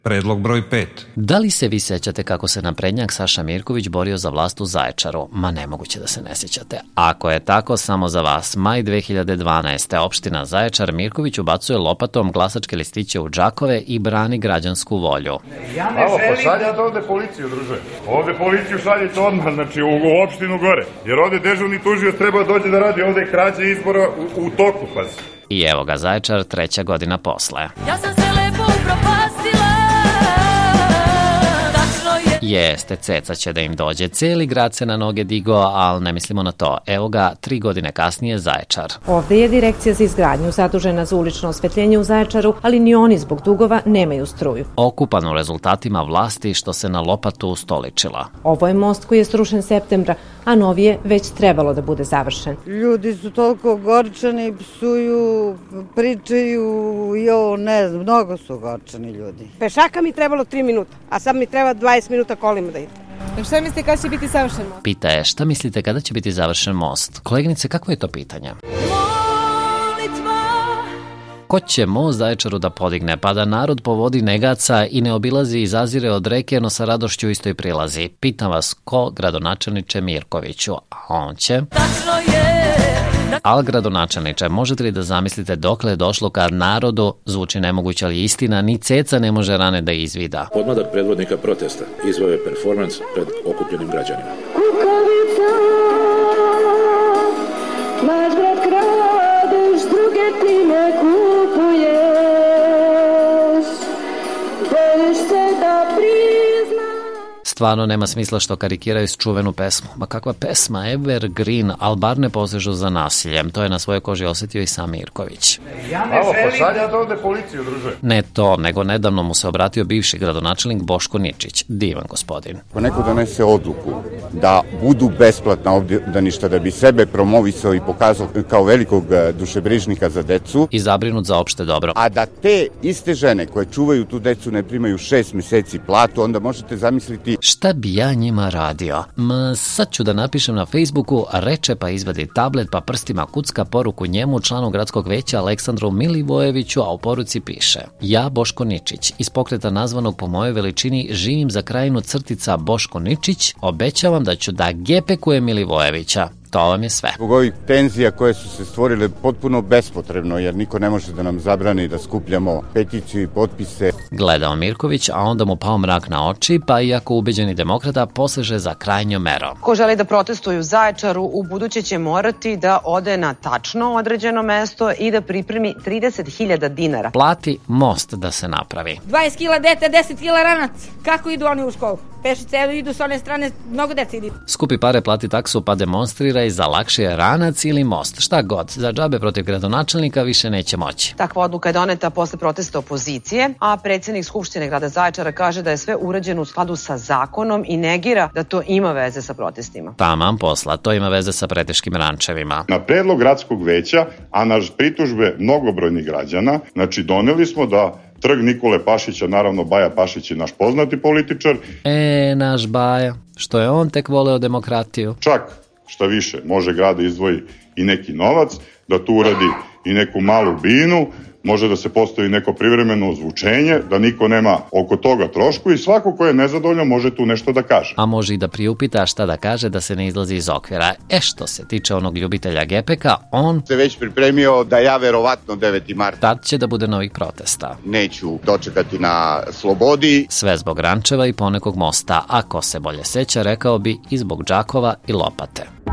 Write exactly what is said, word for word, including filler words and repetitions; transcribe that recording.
Predlog broj pet. Da li se vi sećate kako se naprednjak Saša Mirković borio za vlast u Zaječaru? Ma nemoguće da se ne sećate. Ako je tako, samo za vas. Maj dve hiljade dvanaeste. opština Zaječar, Mirković ubacuje lopatom glasačke listiće u džakove i brani građansku volju. Ja ne Alo, želim... pa šaljate ovde policiju, druže. Ovde policiju šaljete odmah, znači u, u opštinu gore. Jer ovde dežurni tužioc treba dođe da radi ovde krađe izbora u, u toku, pazi. I evo ga Zaječar, treća godina posle. Ja sam se lepo upropastila. Jeste, ceca će da im dođe. Cijeli grad se na noge digo, ali ne mislimo na to. Evo ga, tri godine kasnije Zaječar. Ovde je Direkcija za izgradnju zadužena za ulično osvetljenje u Zaječaru, ali ni oni zbog dugova nemaju struju. Okupan u rezultatima vlasti što se na lopatu ustoličila. Ovo je most koji je srušen septembra, a novi je već trebalo da bude završen. Ljudi su toliko gorčani, psuju, pričaju, jo, ne znam, mnogo su gorčani ljudi. Pešaka mi trebalo tri minuta, a sad mi treba dvadeset minuta kolima da ide. Šta mislite kada će biti završen most? Pita je, šta mislite kada će biti završen most? Koleginice, kako je to pitanje? Ko će most Zaječaru da podigne, pa da narod po vodi ne gaca i ne obilazi i zazire od reke, no sa radošću isto i prilazi? Pitam vas, ko, gradonačelniče Mirkoviću? A on će... Tačno je. Al gradonačelniče, možete li da zamislite dokle je došlo kad narodu zvuči nemoguće, ali istina, ni ceca ne može rane da izvida? Podmladak predvodnika protesta izveo je performans pred okupljenim građanima. Kukavica, naš brat kradeš, druge ti ne kupuješ, bojiš se da priznaš. Stvarno nema smisla što karikiraju s čuvenu pesmu. Ma kakva pesma, evergreen, ali bar ne posežu za nasiljem. To je na svojoj koži osjetio i sam Mirković. Ja ne Alo, želim... pa šaljate ovde policiju, druže. Ne to, nego nedavno mu se obratio bivši gradonačelnik Boško Ničić. Divan gospodin. Ako neko donese odluku da budu besplatna obdaništa da bi sebe promovisao i pokazao kao velikog dušebrižnika za decu i zabrinut za opšte dobro, a da te iste žene koje čuvaju tu decu ne primaju šest meseci platu, onda možete zamisliti šta bi ja njima radio? Ma sad ću da napišem na Facebooku, reče pa izvadi tablet pa prstima kucka poruku njemu, članu gradskog veća Aleksandru Milivojeviću, a u poruci piše: ja, Boško Ničić, iz pokreta nazvanog po mojoj veličini, živim za krajinu crtica Boško Ničić, obećavam da ću da gepekujem Milivojevića. To vam je sve. Zbog ovih tenzija koje su se stvorile potpuno bespotrebno, jer niko ne može da nam zabrani da skupljamo peticiju i potpise. Gledao Mirković, a onda mu pao mrak na oči, pa iako ubeđeni demokrata poseže za krajnjom merom. Ko želi da protestuje u Zaječaru, u buduće će morati da ode na tačno određeno mesto i da pripremi trideset hiljada dinara. Plati most da se napravi. dvadeset kila dete, deset kila ranac. Kako idu oni u školu? Pešice idu s one strane, mnogo dece idu. Skupi pare, plati taksu pa demonstriraj za lakše ranac ili most. Šta god, za džabe protiv gradonačelnika više neće moći. Takva odluka je doneta posle protesta opozicije, a predsjednik Skupštine grada Zaječara kaže da je sve urađeno u skladu sa zakonom i negira da to ima veze sa protestima. Taman posla, to ima veze sa preteškim rančevima. Na predlog gradskog veća, a na pritužbe mnogobrojnih građana, znači doneli smo da Trg Nikole Pašića, naravno Baja Pašić je naš poznati političar. E, naš Baja, što je on tek voleo demokratiju. Čak, šta više, može grad da izdvoji i neki novac, da tu uradi i neku malu binu, može da se postavi neko privremeno ozvučenje, da niko nema oko toga trošku i svako ko je nezadovoljan može tu nešto da kaže. A može i da priupita šta da kaže da se ne izlazi iz okvira. E što se tiče onog ljubitelja gepeka, on se već pripremio da ja verovatno deveti marta tad će da bude novih protesta. Neću dočekati na slobodi. Sve zbog rančeva i ponekog mosta, a ko se bolje seća rekao bi i zbog džakova i lopate.